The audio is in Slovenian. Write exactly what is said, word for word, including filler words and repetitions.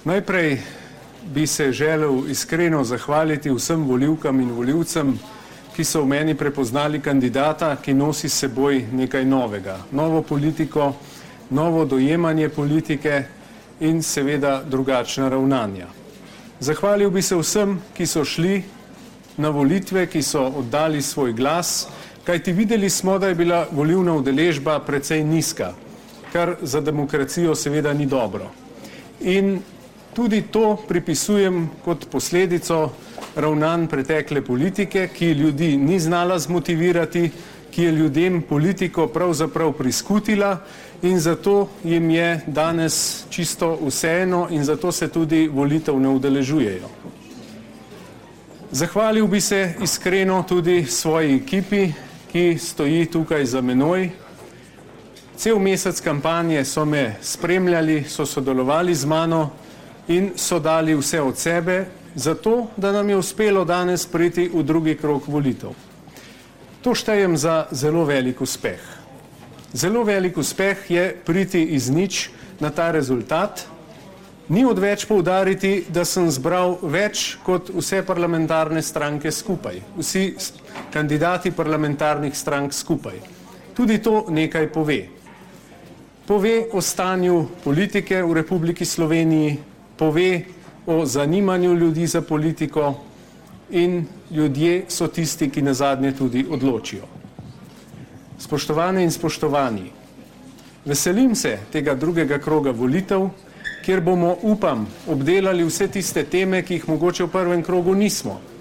Najprej bi se želel iskreno zahvaliti vsem volivkam in volivcem, ki so v meni prepoznali kandidata, ki nosi s seboj nekaj novega, novo politiko, novo dojemanje politike in seveda drugačna ravnanja. Zahvalil bi se vsem, ki so šli na volitve, ki so oddali svoj glas, kajti videli smo, da je bila volilna udeležba precej nizka, kar za demokracijo seveda ni dobro. In tudi to pripisujem kot posledico ravnanj pretekle politike, ki ljudi ni znala zmotivirati, ki je ljudem politiko pravzaprav priskutila in zato jim je danes čisto vseeno in zato se tudi volitev ne udeležujejo. Zahvalil bi se iskreno tudi svoji ekipi, ki stoji tukaj za menoj. Cel mesec kampanje so me spremljali, so sodelovali z mano in so dali vse od sebe, zato da nam je uspelo danes priti v drugi krog volitev. To štejem za zelo velik uspeh. Zelo velik uspeh je priti iz nič na ta rezultat. Ni odveč poudariti, da sem zbral več kot vse parlamentarne stranke skupaj, vsi kandidati parlamentarnih strank skupaj. Tudi to nekaj pove. Pove o stanju politike v Republiki Sloveniji, pove o zanimanju ljudi za politiko in ljudje so tisti, ki nazadnje tudi odločijo. Spoštovane in spoštovani, veselim se tega drugega kroga volitev, kjer bomo, upam, obdelali vse tiste teme, ki jih mogoče v prvem krogu nismo.